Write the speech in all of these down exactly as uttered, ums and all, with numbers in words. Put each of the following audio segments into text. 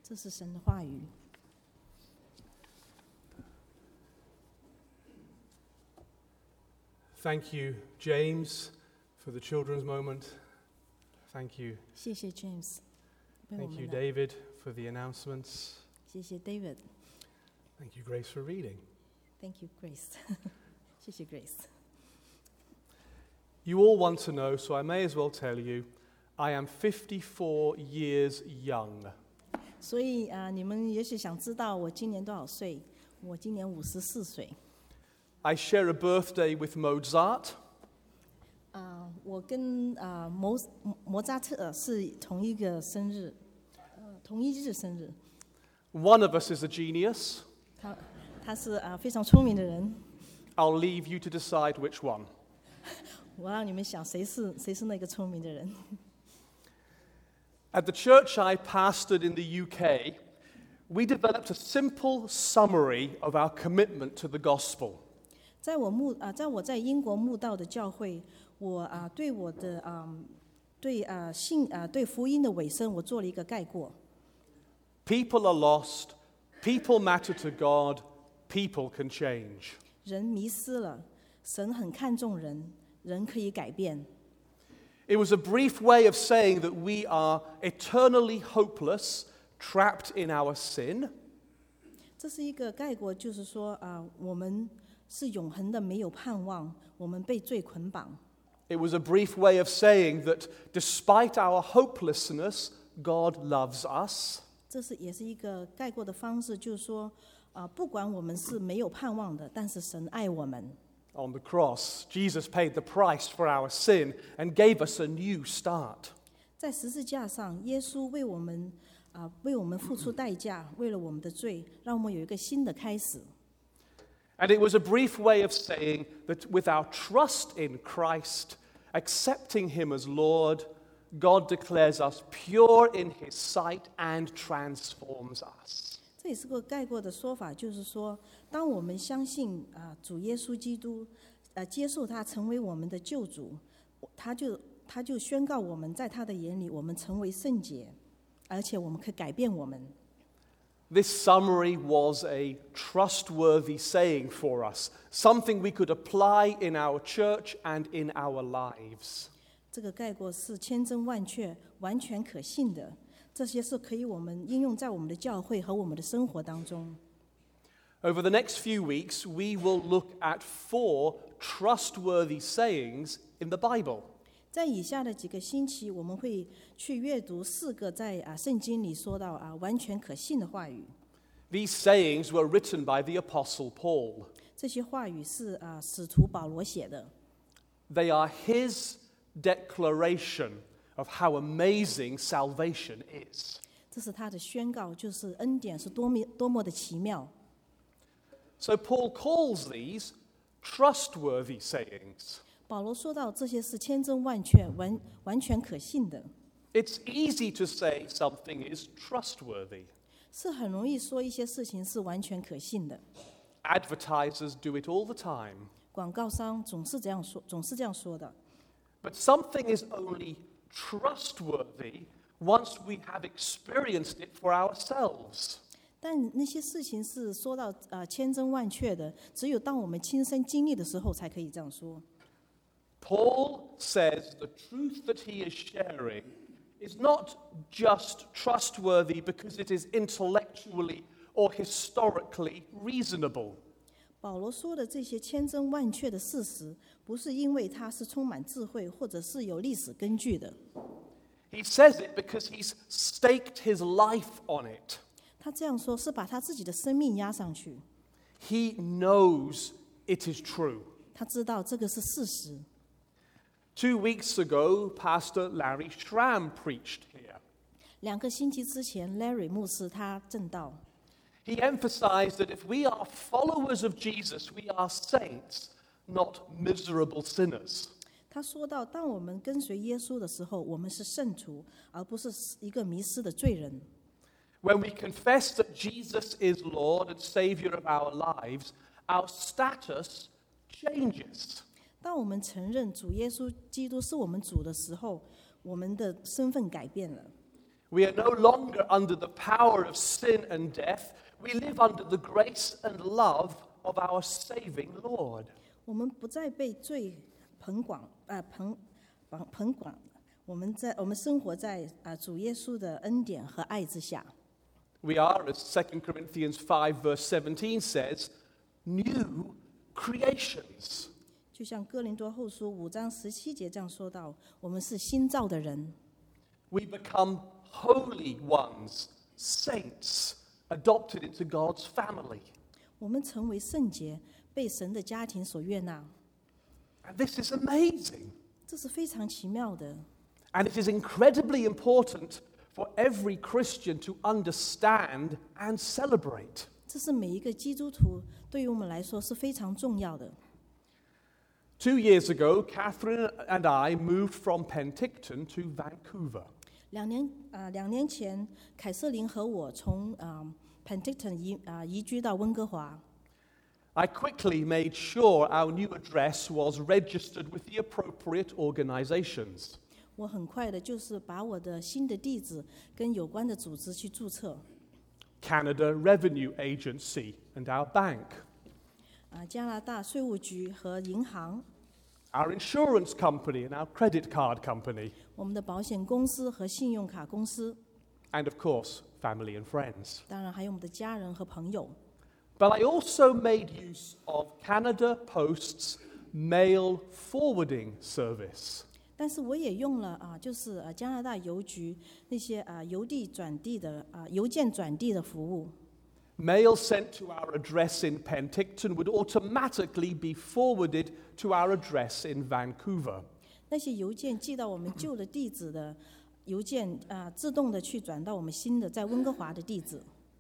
这是神的话语。 Thank you, James, for the children's moment. Thank you. 谢谢 James 为我 Thank you, 们的， David, for the announcements. 谢谢 David， Thank you, Grace, for reading. Thank you Grace 谢谢 Grace。 You all want to know, so I may as well tell you, I am fifty-four years young. 所以啊、呃你们也许想知道我今年多少岁？我今年五十四岁。 I share a birthday with Mozart, 啊、我跟啊、摩摩扎特是同一个生日，呃，同一日生日。 one of us is a genius. 他他是啊、非常聪明的人。 I'll leave you to decide which one. 我让你们想谁是谁是那个聪明的人。 At the church I pastored in the U K, we developed a simple summary of our commitment to the gospel. 在我牧啊、在我在英国牧道的教会，我啊、对我的啊、对啊、信啊、对福音的尾声，我做了一个概括。 People are lost, people matter to God, people can change. 人迷失了，神很看重人，人可以改变。 It was a brief way of saying that we are eternally hopeless, trapped in our sin, 这是一个概括，就是说啊、我们是永恒的，没有盼望，我们被罪捆绑。 It was a brief way of saying that despite our hopelessness, God loves us. 这是也是一个概括的方式，就是说啊、不管我们是没有盼望的，但是神爱我们。 On the cross, Jesus paid the price for our sin and gave us a new start. 在十字架上，耶稣为我们啊、为我们付出代价，为了我们的罪，让我们有一个新的开始。 And it was a brief way of saying that with our trust in Christ, accepting Him as Lord, God declares us pure in His sight and transforms us. 这也是个概括的说法，就是说，当我们相信啊、主耶稣基督，呃，接受他成为我们的救主，他就他就宣告我们在他的眼里，我们成为圣洁，而且我们可以改变我们。 This summary was a trustworthy saying for us, something we could apply in our church and in our lives. 这个概括是千真万确、完全可信的，这些是可以我们应用在我们的教会和我们的生活当中。 Over the next few weeks, we will look at four trustworthy sayings in the Bible. 在以下的几个星期，我们会去阅读四个在啊圣经里说到啊完全可信的话语。 These sayings were written by the Apostle Paul. 这些话语是啊使徒保罗写的， They are his declaration of how amazing salvation is. 这是他的宣告，就是恩典是多么多么的奇妙。 So Paul calls these trustworthy sayings. 保罗说到这些是千真万确、完完全可信的， It's easy to say something is trustworthy. 是很容易说一些事情是完全可信的。 Advertisers do it all the time. 广告商总是这样说，总是这样说的。 But something is only trustworthy once we have experienced it for ourselves. 但那些事情是说到啊、呃千真万确的，只有当我们亲身经历的时候，才可以这样说。 Paul says the truth that he is sharing is not just trustworthy because it is intellectually or historically reasonable. 保罗说的这些千真万确的事实，不是因为他是充满智慧，或者是有历史根据的。 He says it because he's staked his life on it. 他这样说是把他自己的生命压上去， He knows it is true. 他知道这个是事实。 Two weeks ago, Pastor Larry Schramm preached here. 两个星期之前 ，Larry 牧师他正道， He emphasized that if we are followers of Jesus, we are saints, not miserable sinners. 他说到，当我们跟随耶稣的时候，我们是圣徒，而不是一个迷失的罪人。 When we confess that Jesus is Lord and Savior of our lives, our status changes. 当我们承认主耶稣基督是我们主的时候，我们的身份改变了。 We are no longer under the power of sin and death. We live under the grace and love of our saving Lord. 我们不再被罪捆绑啊捆绑捆绑，我们在我们生活在啊主耶稣的恩典和爱之下。 We are, as Second Corinthians five verse seventeen says, new creations. 就像哥林多后书五章十七节这样说到，我们是新造的人。 We become holy ones, saints, adopted into God's family. 我们成为圣洁，被神的家庭所悦纳。 And this is amazing. 这是非常奇妙的。 And it is incredibly important for every Christian to understand and celebrate. 这是每一个基督徒对于我们来说是非常重要的。 Two years ago, Catherine and I moved from Penticton to Vancouver. 两年啊、呃，两年前，凯瑟琳和我从啊、呃、Penticton 移啊、呃、移居到温哥华。 I quickly made sure our new address was registered with the appropriate organizations. 我很快的就是把我的新的地址跟有关的组织去注册。 Canada Revenue Agency and our bank. 啊，加拿大税务局和银行。 Our insurance company and our credit card company. 我们的保险公司和信用卡公司。 And of course, family and friends. 当然还有我们的家人和朋友。 But I also made use of Canada Post's mail forwarding service. 但是我也用了啊，就是啊加拿大邮局那些啊邮递转递的啊邮件转递的服务。 Mail sent to our address in Penticton would automatically be forwarded to our address in Vancouver. 那些邮件寄到我们旧的地址的邮件啊，自动的去转到我们新的在温哥华的地址。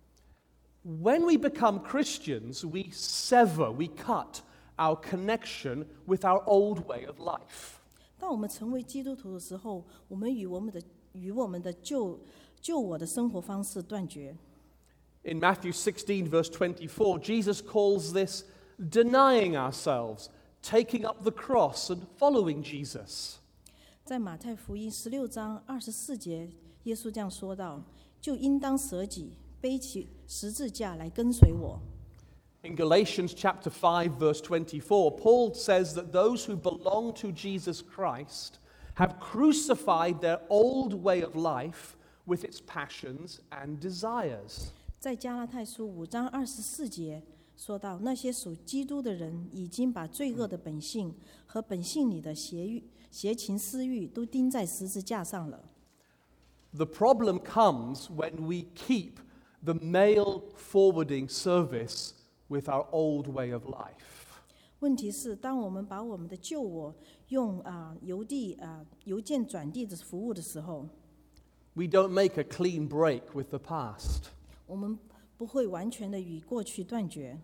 When we become Christians, we sever, we cut our connection with our old way of life. 当我们成为基督徒的时候，我们与我们的与我们的旧旧我的生活方式断绝。 In Matthew sixteen, verse twenty-four, Jesus calls this denying ourselves, taking up the cross and following Jesus. 在马太福音十六章二十四节，耶稣这样说道：“就应当舍己，背起十字架来跟随我。” In Galatians chapter five, verse twenty-four, Paul says that those who belong to Jesus Christ have crucified their old way of life with its passions and desires. 在加拉太书五章二十四节说到，那些属基督的人已经把罪恶的本性和本性里的邪欲、邪情私欲都钉在十字架上了。 The problem comes when we keep the mail forwarding service with our old way of life. 问题是，当我们把我们的旧我用啊、呃、邮递啊、呃、邮件转递的服务的时候， We don't make a clean break with the past. 我们不会完全的与过去断绝。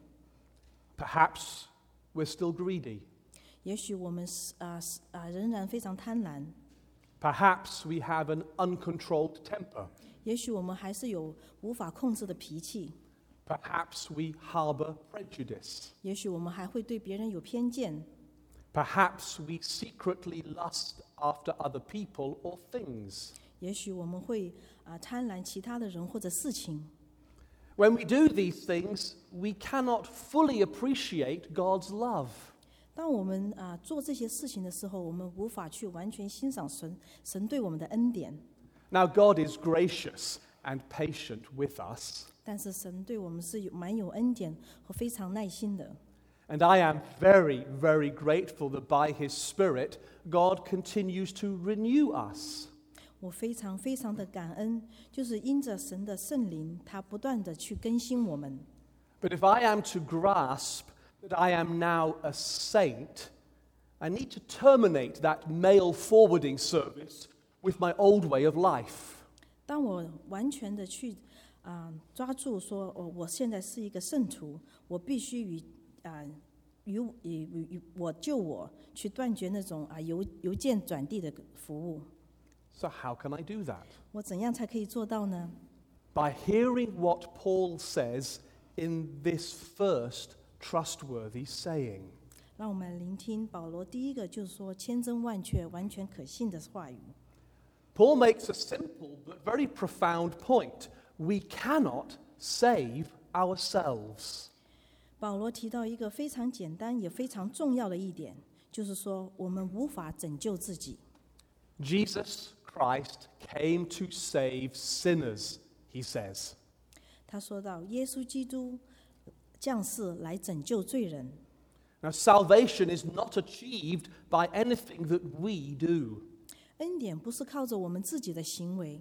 Perhaps we're still greedy. 也许我们是啊啊仍然非常贪婪。 Perhaps we have an uncontrolled temper. 也许我们还是有无法控制的脾气。 Perhaps we harbor prejudice. 也许我们还会对别人有偏见。 Perhaps we secretly lust after other people or things. 也许我们会啊贪婪其他的人或者事情。 When we do these things, we cannot fully appreciate God's love. 当我们啊做这些事情的时候，我们无法去完全欣赏神神对我们的恩典。 Now, God is gracious and patient with us. 但是神对我们是有蛮有恩典和非常耐心的。 And I am very, very grateful that by His Spirit, God continues to renew us. 我非常非常的感恩，就是因着神的圣灵，他不断的去更新我们。 But if I am to grasp that I am now a saint, I need to terminate that mail forwarding service with my old way of life. 当我完全的去啊、呃、抓住说，哦，我现在是一个圣徒，我必须与啊、呃、与与与我救我去断绝那种啊、呃、邮邮件转递的服务。 So how can I do that? 我怎样才可以做到呢？ By hearing what Paul says in this first trustworthy saying. 让我们聆听保罗第一个就是说千真万确、完全可信的话语。 Paul makes a simple but very profound point. We cannot save ourselves. 保罗提到一个非常简单也非常重要的一点，就是说我们无法拯救自己。 Jesus Christ came to save sinners, he says. 他说到，耶稣基督降世来拯救罪人。 Now, salvation is not achieved by anything that we do. 恩典不是靠着我们自己的行为。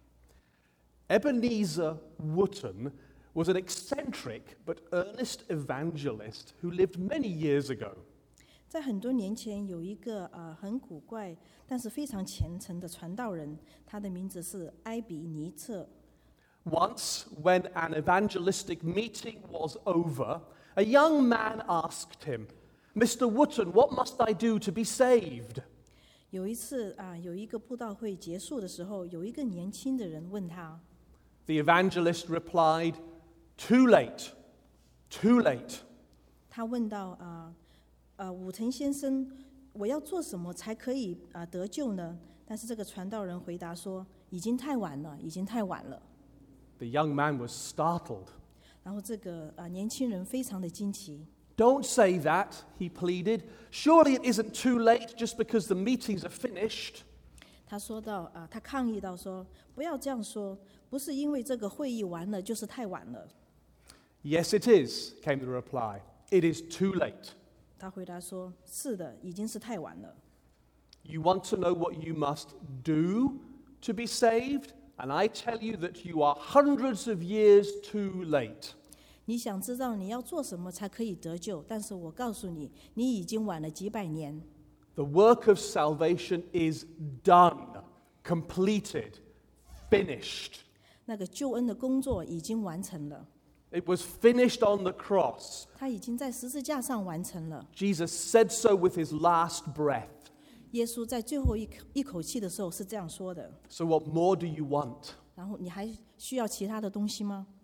Ebenezer Wotton was an eccentric but earnest evangelist who lived many years ago. 在很多年前，有一个呃很古怪但是非常虔诚的传道人，他的名字是埃比尼策。 Once, when an evangelistic meeting was over, a young man asked him, Mister Wotton, what must I do to be saved? 有一次啊，有一个布道会结束的时候，有一个年轻的人问他， The evangelist replied, Too late, too late. 他问到啊呃武藤先生，我要做什么才可以啊得救呢？但是这个传道人回答说，已经太晚了，已经太晚了。 The young man was startled. 然后这个啊年轻人非常的惊奇。 Don't say that, he pleaded. Surely it isn't too late just because the meetings are finished. 他说到啊，他抗议到说，不要这样说，不是因为这个会议完了就是太晚了。 Yes, it is, came the reply. It is too late. 他回答说，是的，已经是太晚了。 You want to know what you must do to be saved? And I tell you that you are hundreds of years too late. 你想知道你要做什么才可以得救，但是我告诉你，你已经晚了几百年。 The work of salvation is done, completed, finished. 那个救恩的工作已经完成了， It was finished on the cross. 他已经在十字架上完成了。 Jesus said so with his last breath. 耶稣在最后一口一口气的时候是这样说的。 So what more do you want? 然后你还需要其他的东西吗？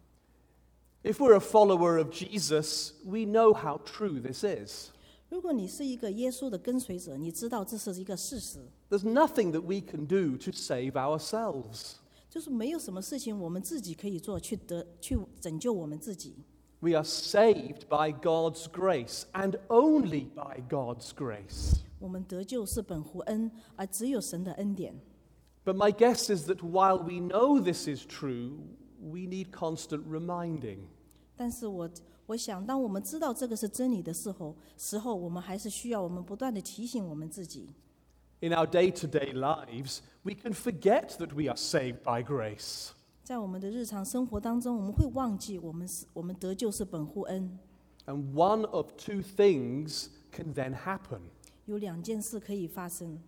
If we're a follower of Jesus, we know how true this is. 如果你是一个耶稣的跟随者，你知道这是一个事实， There's nothing that we can do to save ourselves. 就是没有什么事情我们自己可以做去得去拯救我们自己。 We are saved by God's grace and only by God's grace. 我们得救是本乎恩，而只有神的恩典。 But my guess is that while we know this is true, we need constant reminding. 但是我我想，当我们知道这个是真理的时候，时候我们还是需要我们不断的提醒我们自己。 In our day-to-day lives, we can forget that we are saved by grace. 在我们的日常生活当中，我们会忘记我们是我们得救是本乎恩。 And one of two things can then happen. 有两件事可以发生。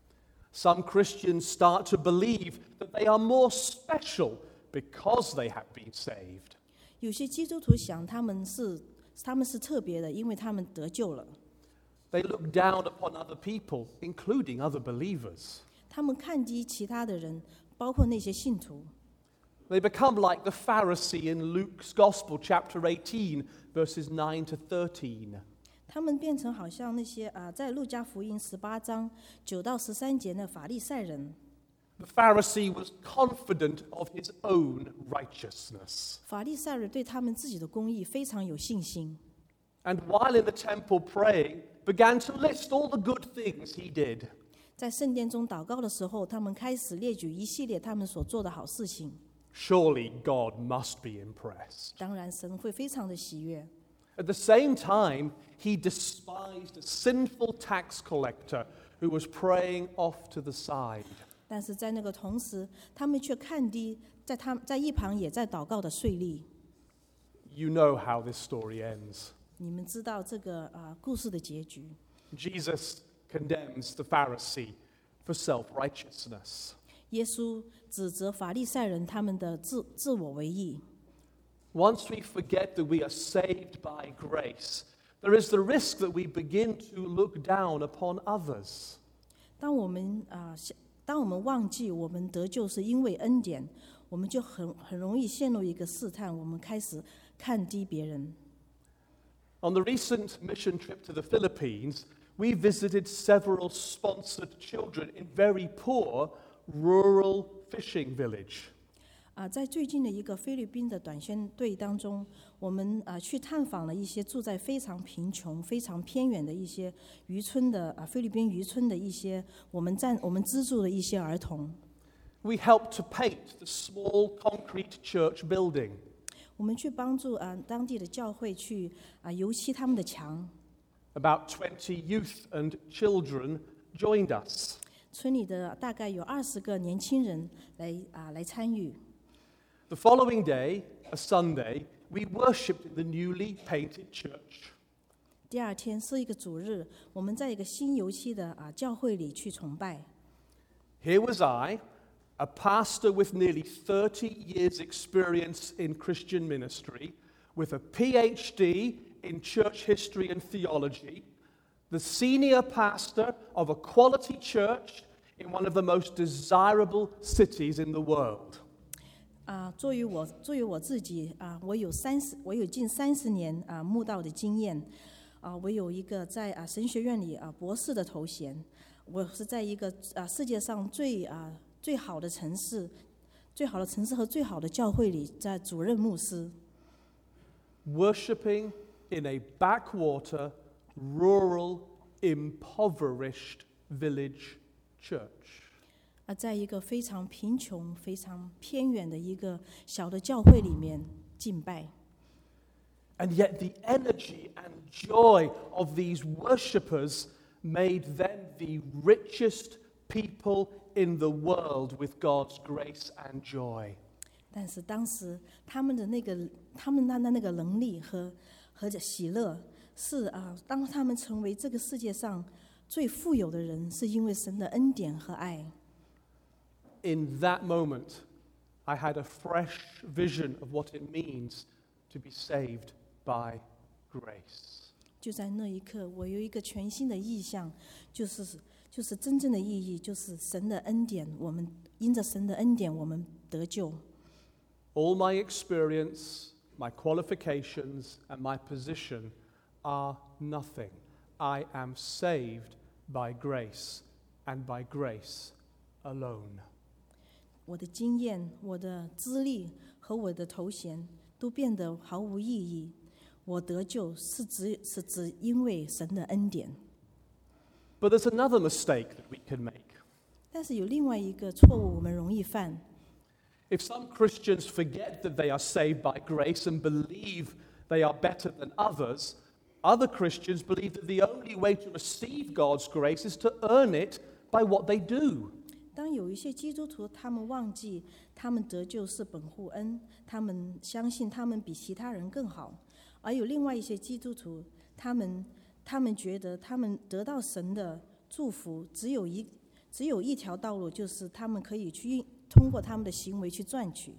Some Christians start to believe that they are more special because they have been saved. 有些基督徒想他们是他们是特别的，因为他们得救了。 They look down upon other people, including other believers. 他们看低其他的人，包括那些信徒。 They become like the Pharisee in Luke's Gospel, chapter eighteen, verses nine to thirteen. 他们变成好像那些啊，在路加福音十八章九到十三节的法利赛人。 The Pharisee was confident of his own righteousness. 法利赛人对他们自己的公义非常有信心。 And while in the temple praying, began to list all the good things he did. 在圣殿中祷告的时候，他们开始列举一系列他们所做的好事情。 Surely God must be impressed. 当然，神会非常的喜悦。 At the same time, he despised a sinful tax collector who was praying off to the side. 但是在那个同时，他们却看低在他在一旁也在祷告的税吏。 You know how this story ends. 你们知道这个啊、呃、故事的结局。 Jesus condemns the Pharisee for self-righteousness. 耶稣指责法利赛人他们的自自我为义。 Once we forget that we are saved by grace, there is the risk that we begin to look down upon others. 当我们啊、呃，当我们忘记我们得救是因为恩典，我们就很很容易陷入一个试探，我们开始看低别人。 On the recent mission trip to the Philippines, we visited several sponsored children in very poor rural fishing village. 啊，在最近的一个菲律宾的短宣队当中，我们啊去探访了一些住在非常贫穷、非常偏远的一些渔村的啊菲律宾渔村的一些我们赞我们资助的一些儿童。 We helped to paint the small concrete church building. 我们去帮助啊当地的教会去啊油漆他们的墙。 About twenty youth and children joined us. 村里的大概有二十个年轻人来啊来参与。 The following day, a Sunday, we worshipped in the newly painted church. 第二天是一个主日，我们在一个新油漆的啊教会里去崇拜。 Here was I, a pastor with nearly thirty years' experience in Christian ministry, with a P H D in church history and theology, the senior pastor of a quality church in one of the most desirable cities in the world. 啊，作为我作为我自己啊，我有三十，我有近三十年啊慕道的经验，啊，我有一个在啊神学院里啊博士的头衔，我是在一个啊世界上最啊最好的城市、最好的城市和最好的教会里在主任牧师。 Worshipping in a backwater, rural, impoverished village church. 啊，在一个非常贫穷、非常偏远的一个小的教会里面敬拜。 And yet the energy and joy of these worshippers made them the richest people in the world with God's grace and joy. 但是当时他们的那个、他们那的那个能力和和喜乐，是啊，当他们成为这个世界上最富有的人，是因为神的恩典和爱。 In that moment, I had a fresh vision of what it means to be saved by grace. 就在那一刻，我有一个全新的意象，就是就是真正的意义，就是神的恩典。我们因着神的恩典，我们得救。 All my experience, my qualifications, and my position are nothing. I am saved by grace, and by grace alone. 我的经验、我的资历和我的头衔都变得毫无意义。我得救是只是只因为神的恩典。 But there's another mistake that we can make. 但是有另外一个错误，我们容易犯。 If some Christians forget that they are saved by grace and believe they are better than others, other Christians believe that the only way to receive God's grace is to earn it by what they do. 当有一些基督徒他们忘记他们得救是本乎恩，他们相信他们比其他人更好，而有另外一些基督徒，他们他们觉得他们得到神的祝福只有一只有一条道路，就是他们可以去通过他们的行为去赚取。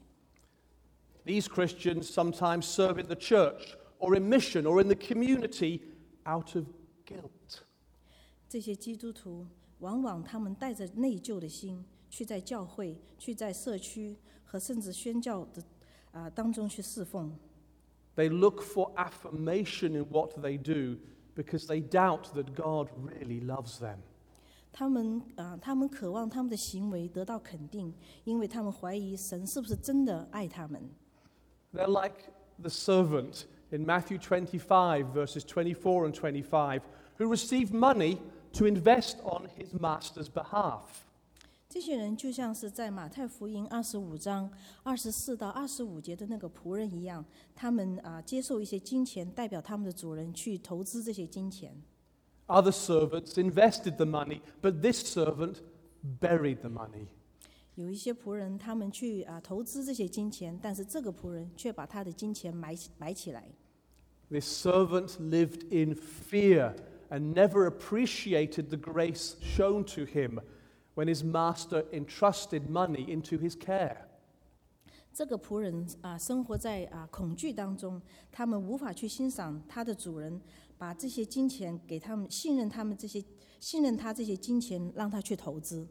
These Christians sometimes serve in the church or in mission or in the community out of guilt. 这些基督徒往往他们带着内疚的心，去在教会、去在社区和甚至宣教的啊、呃、当中去侍奉。 They look for affirmation in what they do because they doubt that God really loves them. 他们啊、呃，他们渴望他们的行为得到肯定，因为他们怀疑神是不是真的爱他们。 They're like the servant in Matthew twenty-five, verses twenty-four and twenty-five, who received money to invest on his master's behalf. 这些人就像是在马太福音二十五章二十四到二十五节的那个仆人一样，他们啊接受一些金钱，代表他们的主人去投资这些金钱。 Other servants invested the money, but this servant buried the money. 有一些仆人他们去啊投资这些金钱，但是这个仆人却把他的金钱埋埋起来。 This servant lived in fear and never appreciated the grace shown to him when his master entrusted money into his care. 这个仆人啊，生活在啊恐惧当中，他们无法去欣赏他的主人把这些金钱给他们，信任他们这些，信任他这些金钱，让他去投资。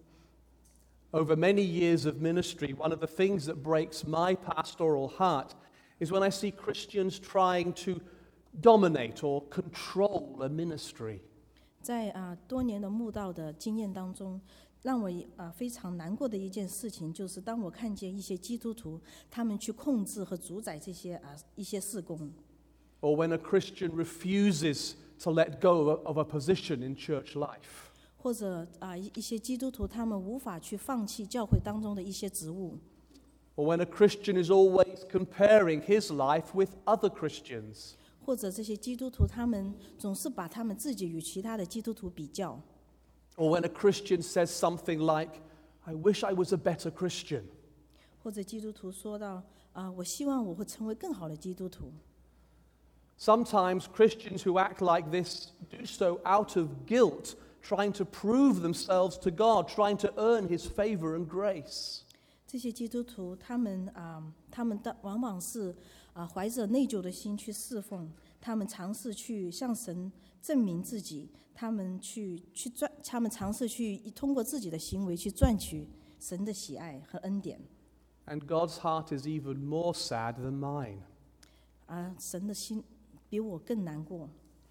Over many years of ministry, one of the things that breaks my pastoral heart is when I see Christians trying to dominate or control a ministry. 在啊多年的慕道的经验当中， 让我啊非常难过的一件事情，就是当我看见一些基督徒，他们去控制和主宰这些啊一些事工， or when a Christian refuses to let go of a position in church life. 或者啊一一些基督徒他们无法去放弃教会当中的一些职务， Or when a Christian is always comparing his life with other Christians. 或者这些基督徒他们总是把他们自己与其他的基督徒比较， Or when a Christian says something like, I wish I was a better Christian. 或者基督徒说到啊，我希望我会成为更好的基督徒。 Sometimes Christians who act like this do so out of guilt, trying to prove themselves to God, trying to earn His favor and grace. 这些基督徒，他们啊，他们的往往是啊怀着内疚的心去侍奉，他们尝试去向神证明自己，他们去去赚，他们尝试去通过自己的行为去赚取神的喜爱和恩典。 And God's heart is even more sad than mine. 啊，神的心比我更难过。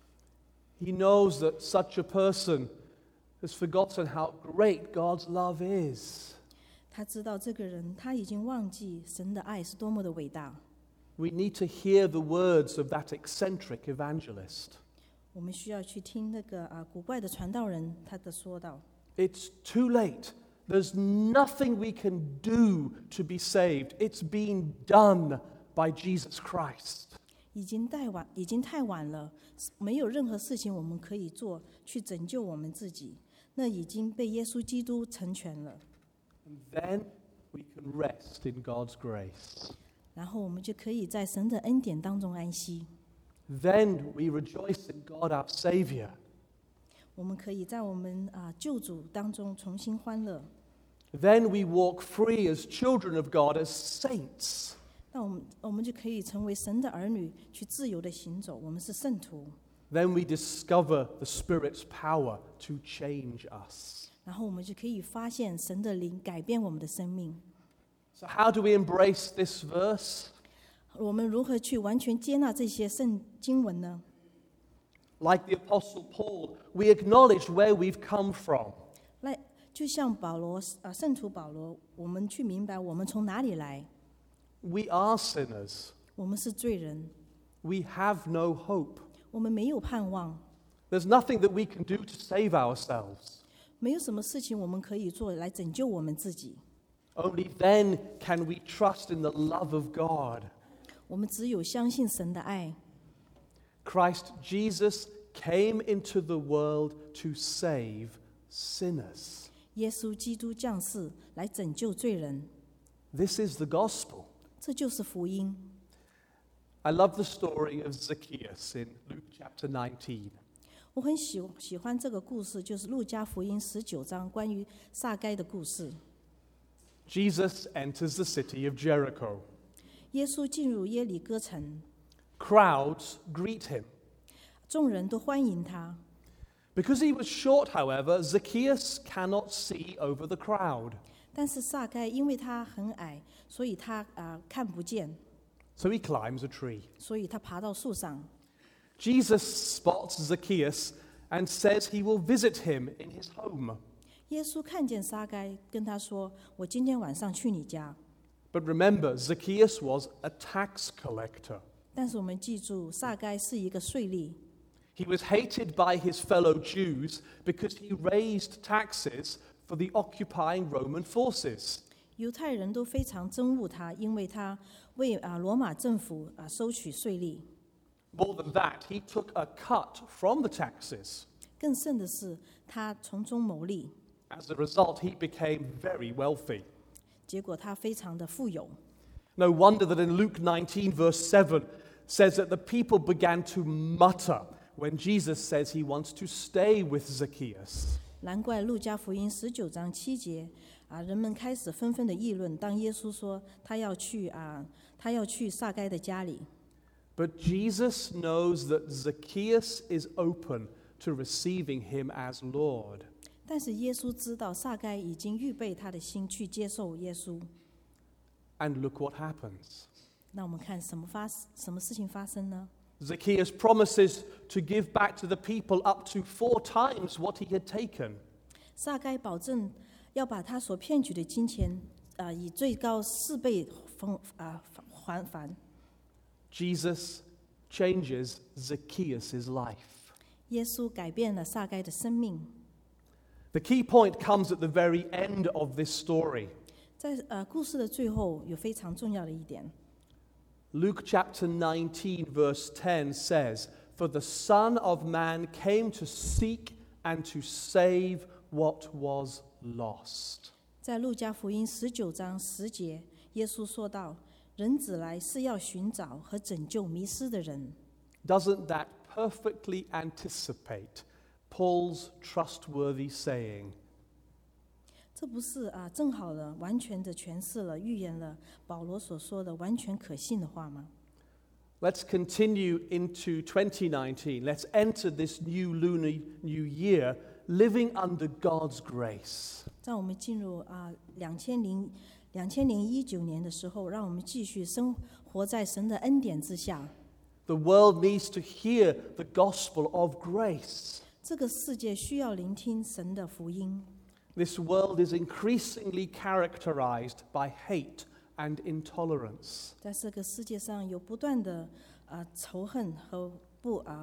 He knows that such a person has forgotten how great God's love is. 他知道这个人他已经忘记神的爱是多么的伟大。 We need to hear the words of that eccentric evangelist. 我们需要去听那个啊古怪的传道人他的说道。 It's too late. There's nothing we can do to be saved. It's been done by Jesus Christ. 已经太晚，已经太晚了，没有任何事情我们可以做去拯救我们自己，那已经被耶稣基督成全了。 And then we can rest in God's grace. 然后我们就可以在神的恩典当中安息， Then we rejoice in God our Savior. 我们可以在我们啊救主当中重新欢乐。 Then we walk free as children of God, as saints. 那我们我们就可以成为神的儿女，去自由的行走。我们是圣徒， Then we discover the Spirit's power to change us. 然后我们就可以发现神的灵改变我们的生命。 So, how do we embrace this verse? 我们如何去完全接纳这些圣经文呢？ Like the Apostle Paul, we acknowledge where we've come from. 那就像保罗啊，圣徒保罗，我们去明白我们从哪里来。 We are sinners. 我们是罪人， We have no hope. 我们没有盼望， There's nothing that we can do to save ourselves. 没有什么事情我们可以做来拯救我们自己。 Only then can we trust in the love of God. 我们只有相信神的爱。 Christ Jesus came into the world to save sinners. 耶稣基督降世来拯救罪人， This is the gospel. 这就是福音。 I love the story of Zacchaeus in Luke chapter nineteen. 我很喜喜欢这个故事，就是路加福音十九章关于撒该的故事。 Jesus enters the city of Jericho. 耶稣进入耶里哥城， Crowds greet him. 众人都欢迎他。 Because he was short, however, Zacchaeus cannot see over the crowd. 但是撒该因为他很矮，所以他啊、呃看不见， So he climbs a tree. 所以他爬到树上。 Jesus spots Zacchaeus and says he will visit him in his home. 耶稣看见撒该，跟他说：“我今天晚上去你家。 But remember, Zacchaeus was a tax collector. ” 但是我们记住，撒该是一个税吏， He was hated by his fellow Jews because he raised taxes for the occupying Roman forces. 犹太人都非常憎恶他，因为他为啊罗马政府啊收取税吏。 More than that, he took a cut from the taxes. 更甚的是，他从中牟利， As a result, he became very wealthy. 结果他非常的富有。 No wonder that in Luke nineteen, verse seven, says that the people began to mutter when Jesus says he wants to stay with Zacchaeus. 难怪路加福音十九章七节啊，人们开始纷纷的议论，当耶稣说他要去啊，他要去撒该的家里。 But Jesus knows that Zacchaeus is open to receiving him as Lord. 但是耶稣知道撒该已经预备他的心去接受耶稣。 And look what happens. 那我们看什么发什么事情发生呢？ Zacchaeus promises to give back to the people up to four times what he had taken. 撒该保证要把他所骗取的金钱啊、以最高四倍分啊、还还。 Jesus changes Zacchaeus' life. 耶稣改变了撒该的生命。 The key point comes at the very end of this story. 在呃故事的最后有非常重要的一点， Luke chapter nineteen, verse ten says, "For the Son of Man came to seek and to save what was lost." 在路加福音十九章十节，耶稣说道：“人子来是要寻找和拯救迷失的人。” Doesn't that perfectly anticipate Paul's trustworthy saying? 这不是啊，正好的、完全的诠释了、预言了保罗所说的完全可信的话吗？ Let's continue into twenty nineteen. Let's enter this new lunar new year living under God's grace. 在我们进入啊两千零两千零一九年的时候，让我们继续生活在神的恩典之下。 The world needs to hear the gospel of grace. 这个世界需要聆听神的福音。 This world is increasingly characterized by hate and intolerance. 在这个世界上有不断的啊仇恨和不啊。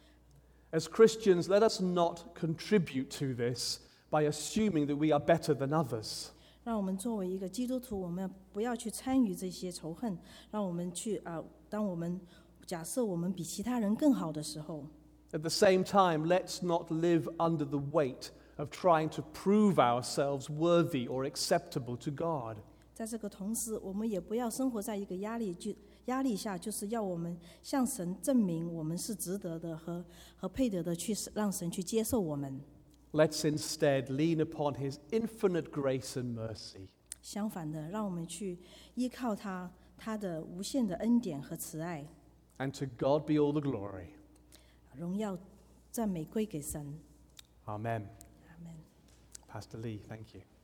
As Christians, let us not contribute to this by assuming that we are better than others. 让我们作为一个基督徒，我们不要去参与这些仇恨。让我们去啊，当我们假设我们比其他人更好的时候， At the same time, let's not live under the weight of trying to prove ourselves worthy or acceptable to God. 在这个同时，我们也不要生活在一个压力就压力下，就是要我们向神证明我们是值得的和和配得的，去让神去接受我们。 Let's instead lean upon His infinite grace and mercy. 相反的，让我们去依靠他他的无限的恩典和慈爱。 And to God be all the glory. 荣耀、赞美归给神。 Amen. 阿门。 Pastor Lee, thank you.